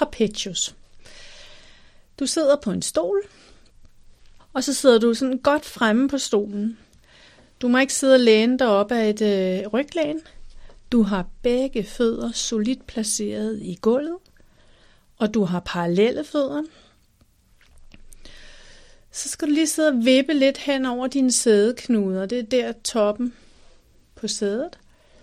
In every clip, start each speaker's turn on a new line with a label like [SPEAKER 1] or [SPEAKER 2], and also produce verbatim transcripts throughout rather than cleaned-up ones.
[SPEAKER 1] trapezius. Du sidder på en stol, og så sidder du sådan godt fremme på stolen. Du må ikke sidde og læne dig op af et øh, ryglæn. Du har begge fødder solidt placeret i gulvet, og du har parallelle fødder. Så skal du lige sidde og vippe lidt hen over dine sædeknuder. Det er der toppen på sædet.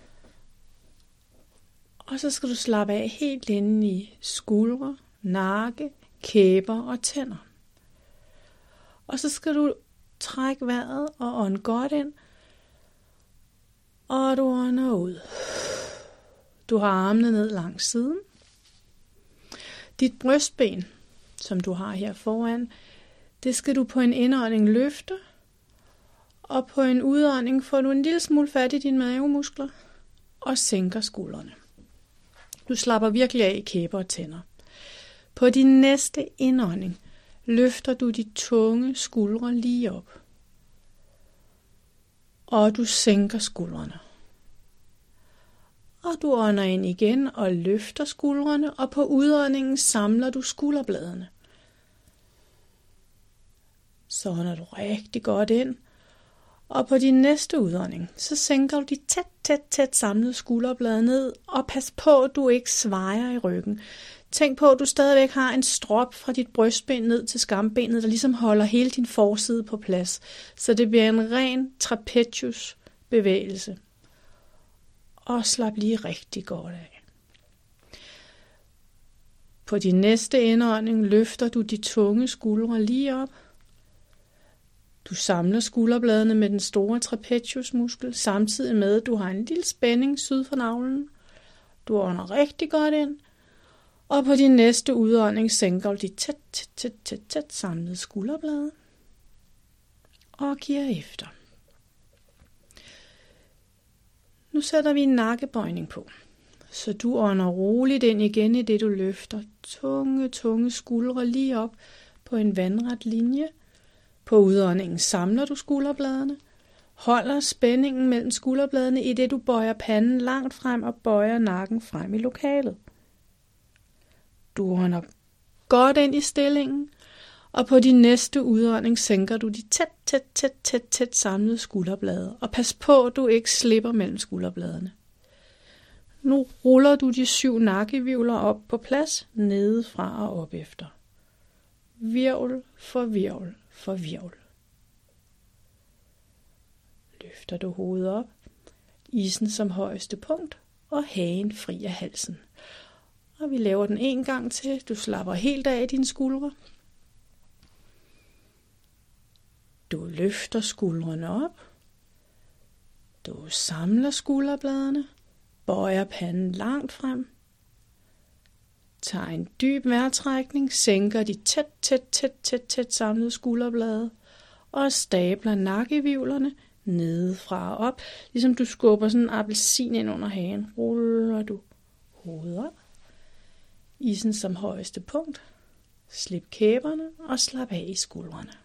[SPEAKER 1] Og så skal du slappe af helt inde i skuldre, nakke, kæber og tænder. Og så skal du trække vejret og ånde godt ind. Og du ånder ud. Du har armene ned langs siden. Dit brystben, som du har her foran, det skal du på en indånding løfte. Og på en udånding får du en lille smule fat i dine mavemuskler og sænker skuldrene. Du slapper virkelig af i kæber og tænder. På din næste indånding løfter du de tunge skuldre lige op. Og du sænker skuldrene. Og du ånder ind igen og løfter skuldrene, og på udåndingen samler du skulderbladene. Så ånder du rigtig godt ind, og på din næste udånding, så sænker du de tæt, tæt, tæt samlede skulderblade ned, og pas på, at du ikke svejer i ryggen. Tænk på, at du stadigvæk har en strop fra dit brystben ned til skambenet, der ligesom holder hele din forside på plads. Så det bliver en ren trapezius bevægelse. Og slap lige rigtig godt af. På din næste indånding løfter du de tunge skuldre lige op. Du samler skulderbladene med den store trapeziusmuskel, samtidig med, at du har en lille spænding syd for navlen. Du ånder rigtig godt ind. Og på din næste udånding sænker du de tæt, tæt, tæt, tæt, tæt samlede skulderblade. Og giver efter. Nu sætter vi en nakkebøjning på. Så du ånder roligt ind igen i det, du løfter. Tunge, tunge skuldre lige op på en vandret linje. På udåndingen samler du skulderbladene. Holder spændingen mellem skulderbladene i det, du bøjer panden langt frem og bøjer nakken frem i lokalet. Du ånder godt ind i stillingen, og på din næste udånding sænker du de tæt, tæt, tæt, tæt, tæt samlede skulderblade. Og pas på, at du ikke slipper mellem skulderbladene. Nu ruller du de syv nakkehvirvler op på plads, nedefra og op efter. Virvel for virvel for virvel. Løfter du hovedet op, isen som højeste punkt, og hagen fri af halsen. Og vi laver den en gang til. Du slapper helt af i dine skuldre. Du løfter skuldrene op. Du samler skulderbladene. Bøjer panden langt frem. Tager en dyb vejrtrækning. Sænker de tæt, tæt, tæt, tæt, tæt samlede skulderblade. Og stabler nakkehvirvlerne nedefra og op. Ligesom du skubber sådan en appelsin ind under hagen. Ruller du hovedet op. Isen som højeste punkt. Slip kæberne og slap af i skuldrene.